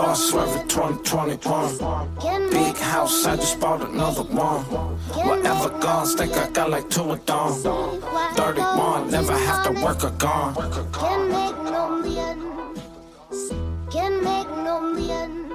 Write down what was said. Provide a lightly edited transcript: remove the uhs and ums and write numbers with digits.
boss, swerving 2021. Big house, I just bought another one. Whatever guns, think I got like 2 of them. 31, never have to work a gun. Can make no million. Can make no million.